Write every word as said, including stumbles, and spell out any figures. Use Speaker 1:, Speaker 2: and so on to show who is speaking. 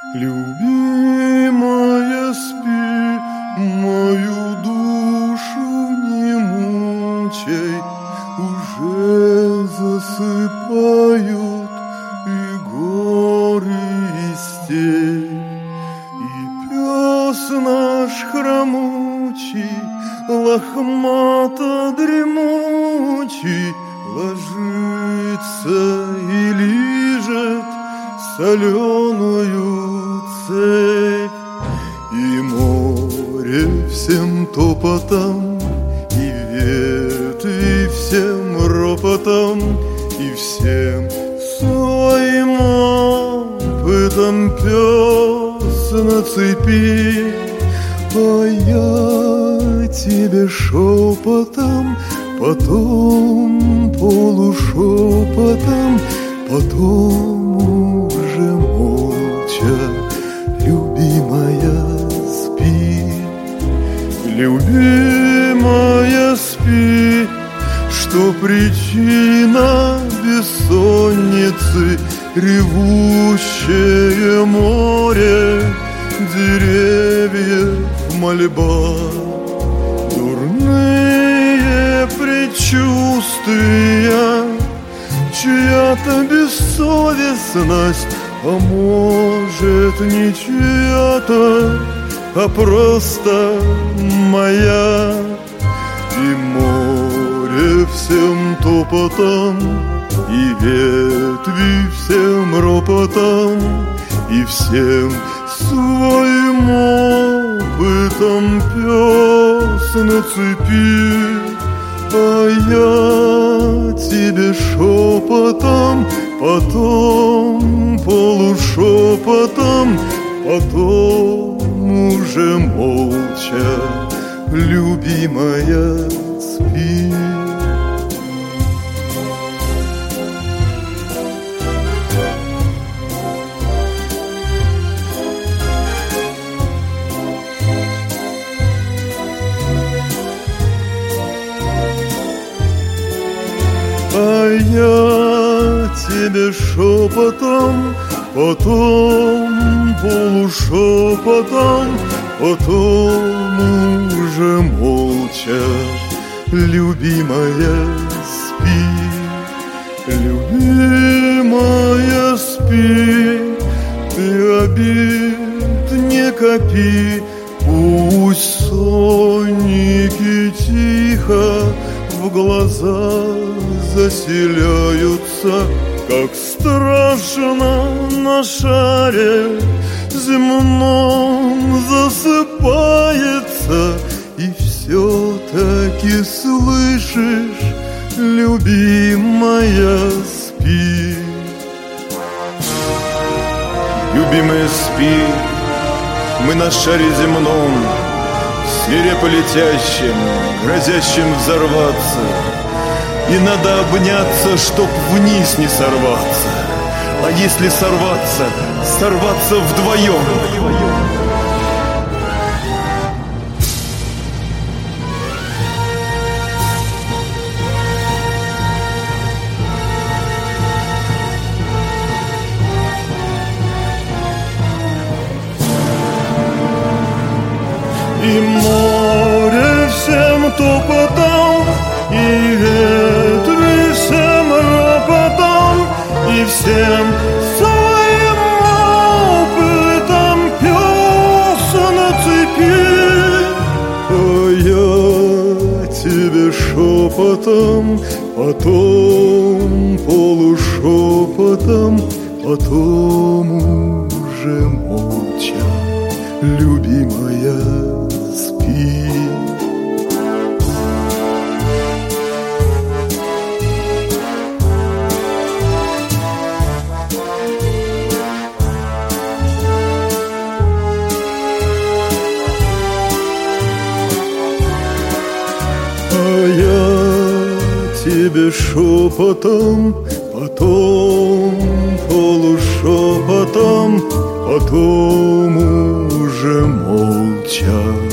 Speaker 1: Любимая, спи, мою душу не мучай, уже засыпают и горы, и степь, и пес наш хромучий, лохмато-дремучий, ложится и лижет соленую цепь. И море всем топотом, и ветви всем ропотом, и всем своим опытом пес на цепи. А я тебе шепотом, потом полушепотом, потом уже молча, любимая, спи. Любимая, спи, что причина бессонницы ревущее море, деревьев мольба, дурные предчувствия, чья-то бессовестность, а может не чья-то, а просто моя. И море всем топотом, и ветви всем ропотом, и всем своим опытом пес на цепи. А я тебе шепотом, потом полушепотом, потом уже молча, любимая, спи. А я тебе шепотом, потом полушепотом, потом уже молча, любимая, спи. Любимая, спи, ты обид не копи, пусть сонники тихо в глаза заселяются, как страшно на шаре земном засыпается. И все-таки слышишь, любимая, спи.
Speaker 2: Любимая, спи, мы на шаре земном, свирепо летящим, грозящим взорваться. И надо обняться, чтоб вниз не сорваться. А если сорваться, сорваться вдвоем.
Speaker 1: И море всем топотом, и ветры всем ропотом, и всем своим опытом пес на цепи. А я тебе шепотом, потом полушепотом, потом уже молча, любимая, спи. А я тебе шепотом, потом полушепотом, потом уже молча,